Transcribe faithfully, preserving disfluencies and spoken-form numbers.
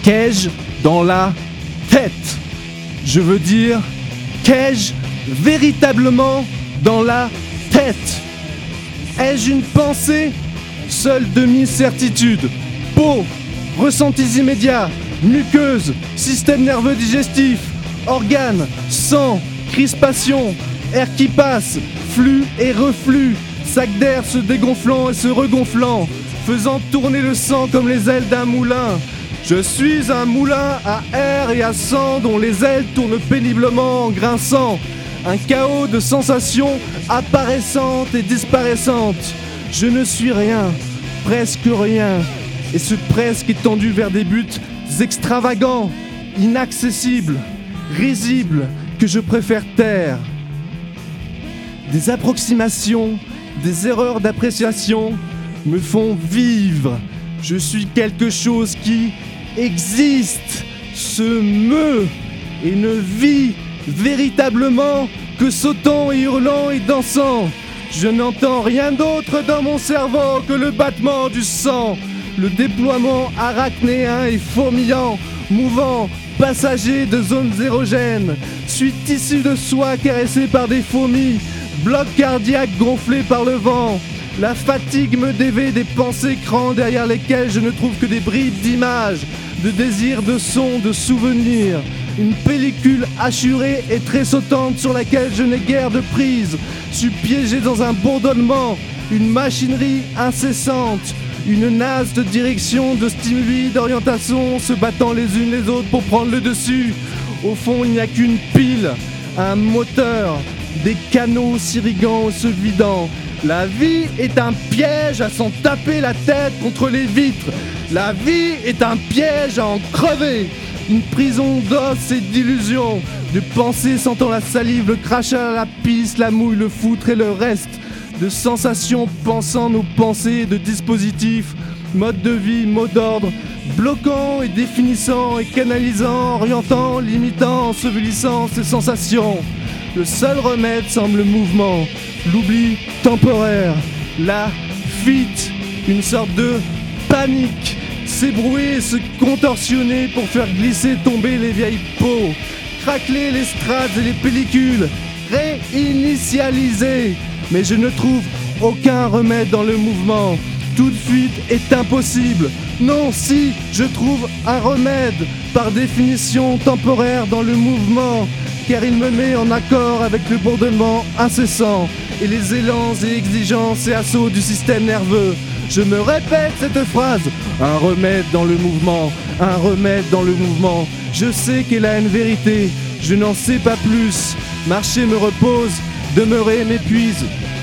Qu'ai-je dans la tête? Je veux dire, qu'ai-je véritablement dans la tête? Ai-je une pensée? Seule demi-certitude. Peau, ressentis immédiats, muqueuse, système nerveux digestif, organes, sang, crispation, air qui passe, flux et reflux, sac d'air se dégonflant et se regonflant, faisant tourner le sang comme les ailes d'un moulin. Je suis un moulin à air et à sang dont les ailes tournent péniblement en grinçant. Un chaos de sensations apparaissantes et disparaissantes. Je ne suis rien, presque rien, et ce presque est tendu vers des buts extravagants, inaccessibles, risibles, que je préfère taire. Des approximations, des erreurs d'appréciation me font vivre. Je suis quelque chose qui existe, se meut et ne vit véritablement que sautant et hurlant et dansant. Je n'entends rien d'autre dans mon cerveau que le battement du sang, le déploiement arachnéen et fourmillant, mouvant, passager de zones érogènes, suis tissu de soie caressé par des fourmis, bloc cardiaque gonflé par le vent. La fatigue me dévait des pensées crans derrière lesquelles je ne trouve que des bribes d'images, de désirs, de sons, de souvenirs. Une pellicule hachurée et tressautante sur laquelle je n'ai guère de prise. Suis piégé dans un bourdonnement, une machinerie incessante, une nasse de direction, de stimuli, d'orientation, se battant les unes les autres pour prendre le dessus. Au fond, il n'y a qu'une pile, un moteur, des canaux s'irriguant, se vidant. La vie est un piège à s'en taper la tête contre les vitres. La vie est un piège à en crever. Une prison d'os et d'illusions, de pensées sentant la salive, le crachat, la pisse, la mouille, le foutre et le reste. De sensations pensant nos pensées, de dispositifs, mode de vie, mot d'ordre, bloquant et définissant et canalisant, orientant, limitant, ensevelissant ces sensations. Le seul remède semble le mouvement, l'oubli temporaire, la fuite, une sorte de panique, s'ébrouer, se contorsionner pour faire glisser, tomber les vieilles peaux, craqueler les strates et les pellicules, réinitialiser. Mais je ne trouve aucun remède dans le mouvement. Toute fuite est impossible. Non, si, je trouve un remède, par définition temporaire dans le mouvement, car il me met en accord avec le bourdonnement incessant et les élans et exigences et assauts du système nerveux. Je me répète cette phrase, un remède dans le mouvement, un remède dans le mouvement. Je sais qu'elle a une vérité, je n'en sais pas plus. Marcher me repose, demeurer m'épuise.